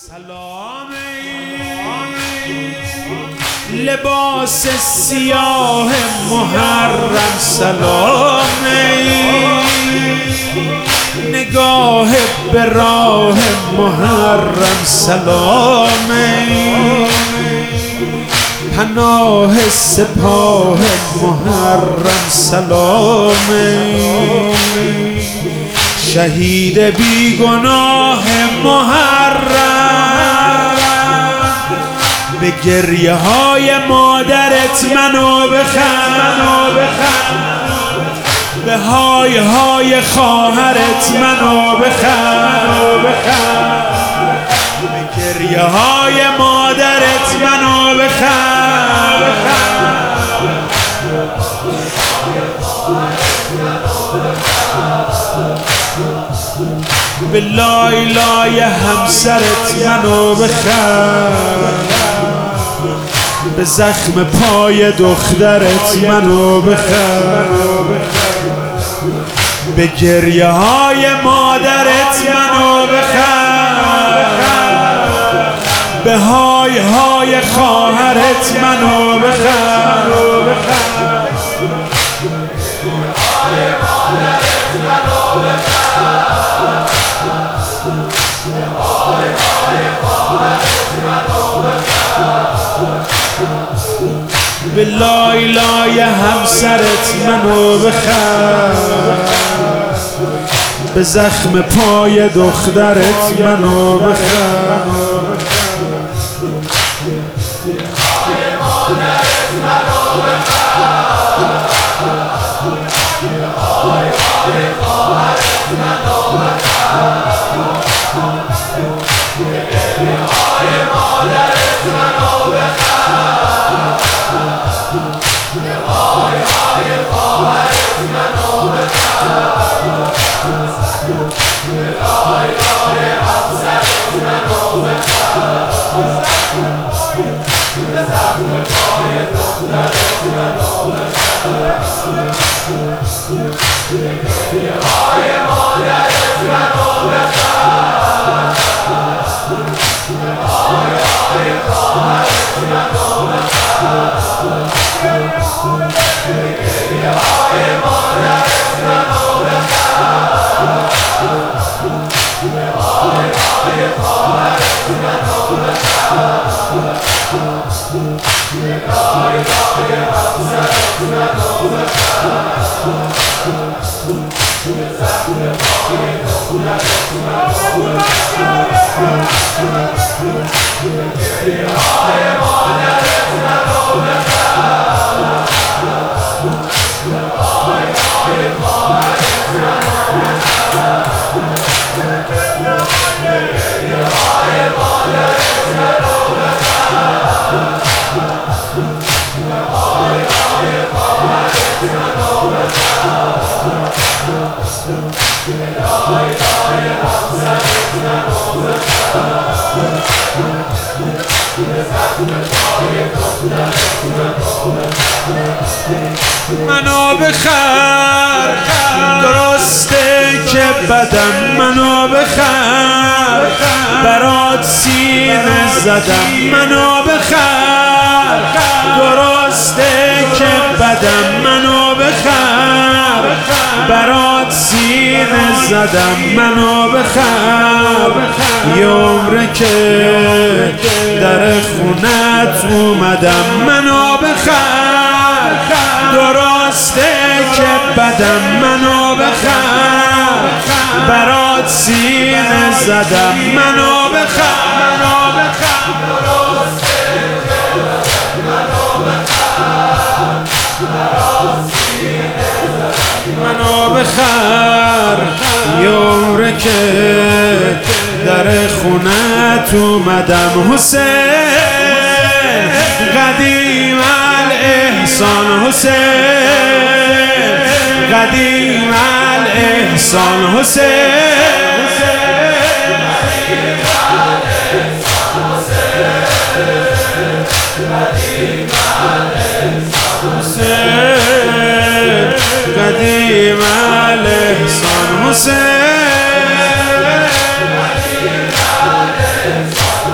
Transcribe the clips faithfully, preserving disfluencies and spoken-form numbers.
سلام لباس سیاه محرم، سلام نگاه به راه محرم، سلام پناه سپاه محرم، سلام شهید بیگناه محرم، به گریه های مادرت منو بخند، به های های خواهرت منو بخند، به گریه های مادرت منو بخند، به لای لای همسرت منو بخند، به زخم پای دخترت منو بخند، به گریه های مادرت منو بخند، به های های خواهرت منو بخند، به لای لای همسرت منو بخند، به زخم پای دخترت منو بخند، منو بخر، درسته که بدم، منو بخر، برات سینه زدم، منو بخر، درسته که بدم، منو بخر، برات سینه زدم، منو بخر، یه عمره که در خونت اومدم، منو بخر، درسته که بدم، منو بخر، برات سینه زدم، منو بخر، منو بخر، درسته که منو بخر، برات سینه زدم، منو بخر، یه عمره که در خونت اومدم، حسین قدیم الاحسان، حسین قدیم الاحسان، حسین قدیم الاحسان، حسین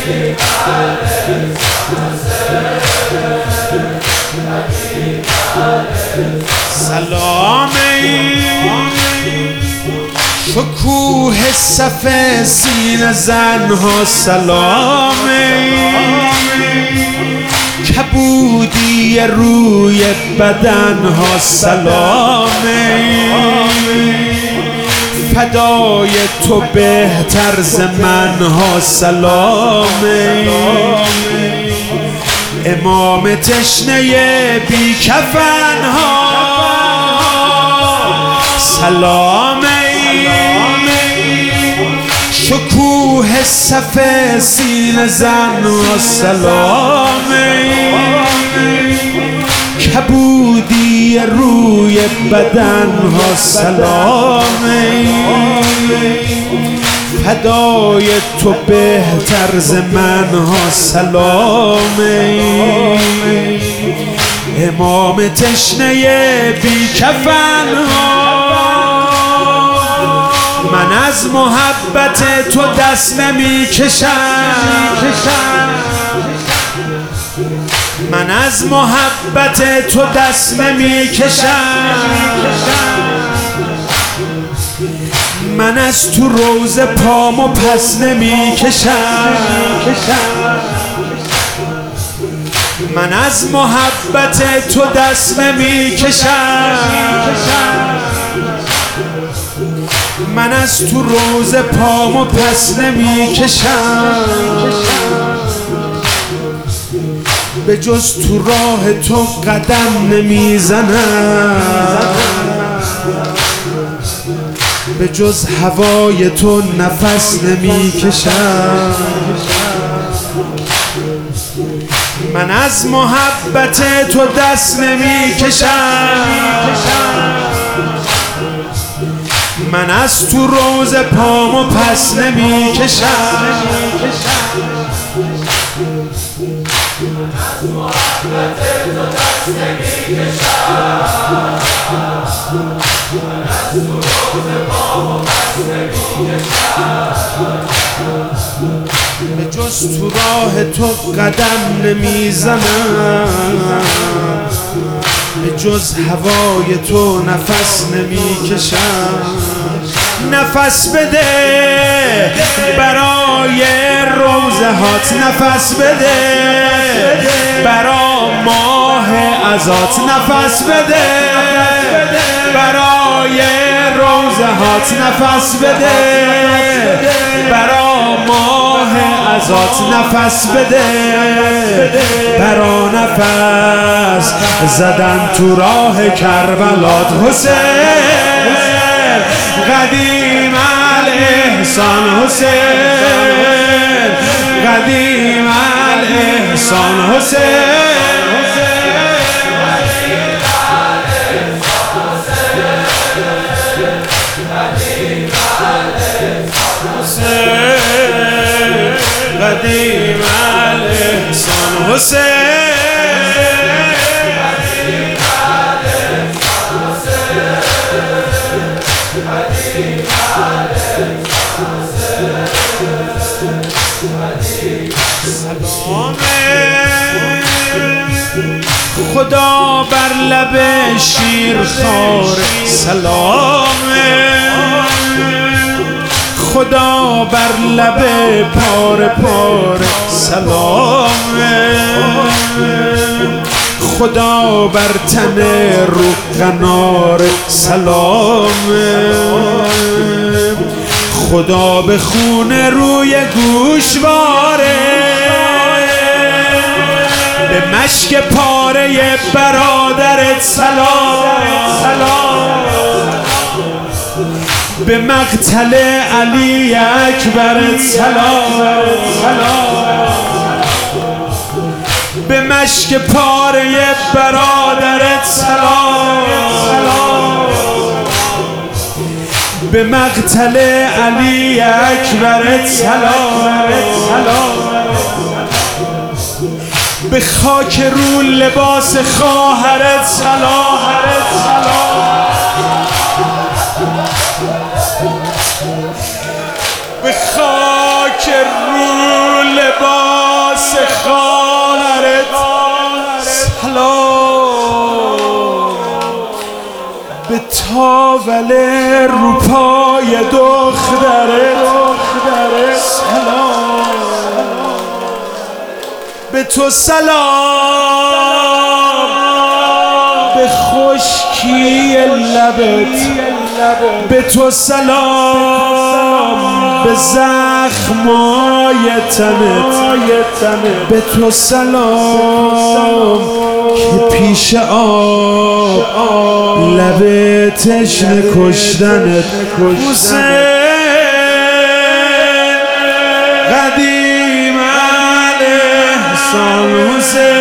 سلامی شکوه صف سینه زنها، سلامی کبودی روی بدنها، سلامی فدای تو بهتر ز منها، سلامی امام تشنه بی کفنها، سلامی شکوه صف سینه زنها، سلامی کبودی روی بدنها، سلامی فدای تو بهتر ز منها، سلامی امام تشنه بی کفنها. من از محبت تو دست نمی کشم، من از محبت تو دست نمی کشم، من از تو روز پامو پس نمی کشم، من از محبت تو دست نمی کشم، من از تو روز پامو پس نمی کشم، به جز تو راه تو قدم نمی زنم، به جز هوای تو نفس نمی کشم، من از محبت تو دست نمی کشم، من از تو روز پامو پس نمی کشم، از محبت تو دست نمی کشم، از تو روز پامو پس نمی کشم، به جز تو راه تو قدم نمی زنم، به جز هوای تو نفس نمی کشم. نفس بده برای روزه هات، نفس بده برای ماه ازات، نفس بده برای روزه هات، نفس بده برای ماه ازات، نفس بده برا نفس زدن تو راه کربلات. حسین قدیم الاحسان، حسین قدیم الاحسان، حسین قدیم الاحسان، حسین خدا بر لب شیرخوار، سلام خدا بر لب پاره پاره، سلام خدا بر تن رو قنار، سلام خدا به خون روی گوشواره، به مشک پاره برادرت سلام، به مقتل علی اکبرت سلام، به مشک پاره برادرت سلام، به مقتل علی اکبرت سلام، به خاک رو لباس خواهرت سلام، به خاک رو لباس واسه خواهرت سلام، به تاول رو پای دخترت سلام، به تو سلام، به خشکی لبت، به تو سلام، به زخمای تنت، به تو سلام که پیش آب لب تشنه کشتنت. حسین قدیم الاحسان، حسین